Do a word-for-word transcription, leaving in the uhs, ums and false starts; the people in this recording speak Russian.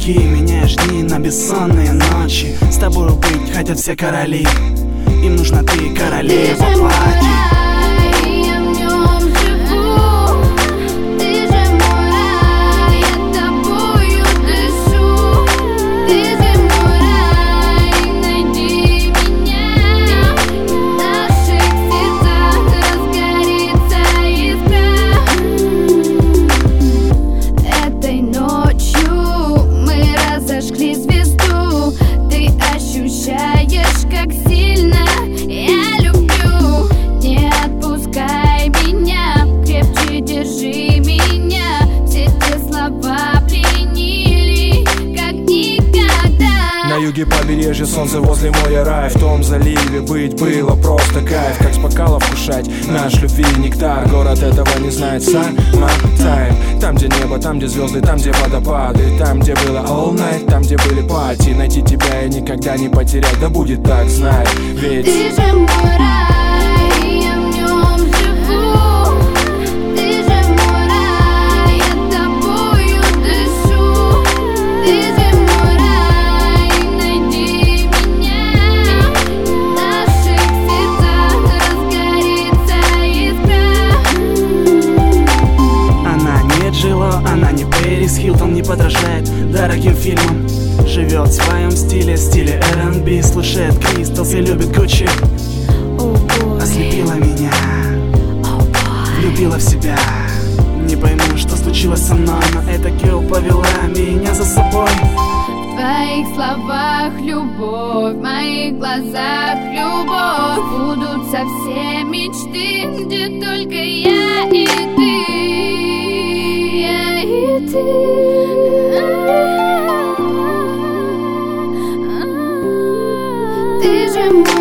руки, меняешь дни на бессонные ночи. С тобою быть хотят все короли, им нужна ты, королева платья. На юге побережья, солнце возле моря, рай. В том заливе быть было просто кайф. Как с бокала вкушать наш любви нектар. Город этого не знает, summertime. Там, где небо, там, где звезды, там, где водопады. Там, где было all night, там, где были пати. Найти тебя и никогда не потерять, да будет так, знай. Ведь ты же мой рай, я в нем живу. Ты же мой рай, я тобою дышу. Ты же мой рай, найди меня. В наших сердцах разгорится искра. Она не Джило, она не Пэрис Хилтон, не подражает дорогим фильмам. Живет в своем стиле, стиле эр энд би. Слушает Кристалс и любит Гуччи. Ослепила меня, влюбила в себя. Не пойму, что случилось со мной, но эта girl повела меня за собой. В твоих словах любовь, в моих глазах любовь. Будутся все мечты, где только я и ты. Я и ты. Ты же мой